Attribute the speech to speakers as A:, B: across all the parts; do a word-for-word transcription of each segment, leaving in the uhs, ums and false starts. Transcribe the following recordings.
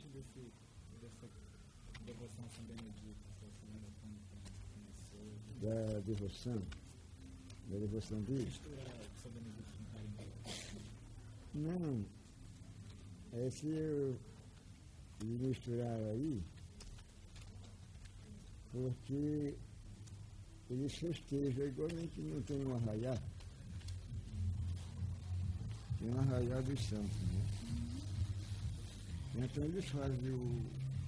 A: muito desse, dessa devoção a São Benedito, você lembra quando começou?
B: Da devoção? Da devoção dele?
A: Misturar São Benedito com Carimbo.
B: Não, é se eu misturar aí, porque eles festejam, igualmente não tem um arraiá, tem um arraiá dos santos, né? Então eles fazem o,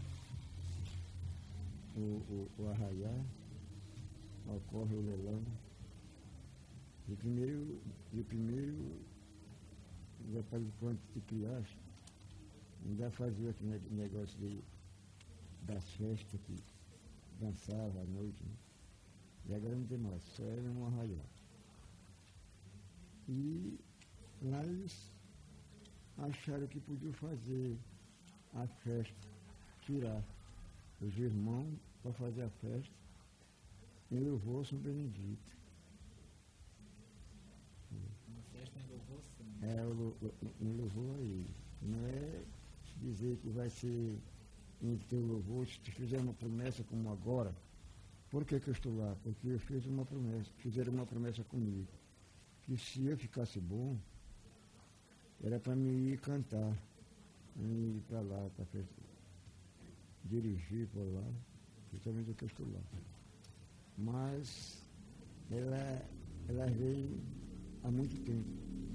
B: o, o, o arraiá, ocorre o leilão, e primeiro, e primeiro depois de quanto de criança, ainda fazia aquele negócio de, das festas que dançava à noite, né? E agora não tem mais, só era um arraial. E lá eles acharam que podiam fazer a festa, tirar os irmãos para fazer a festa em louvor a São Benedito.
A: Uma festa em louvor, sim.
B: É, em louvor aí. Não é dizer que vai ser em teu louvor, se te fizer uma promessa como agora. Por que que eu estou lá? Porque eu fiz uma promessa, fizeram uma promessa comigo. Que se eu ficasse bom, era para me ir cantar, me ir para lá, para dirigir por lá, justamente que eu estou lá. Mas ela, ela veio há muito tempo.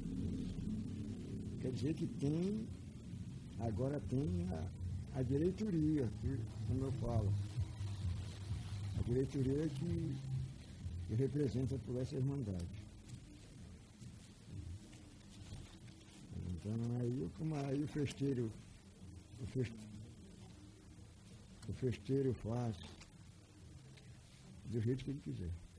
B: Quer dizer que tem, agora tem a, a diretoria, que, como eu falo. A diretoria que, que representa por essa irmandade. Então aí, como aí o festeiro, o festeiro, o festeiro faz do jeito que ele quiser.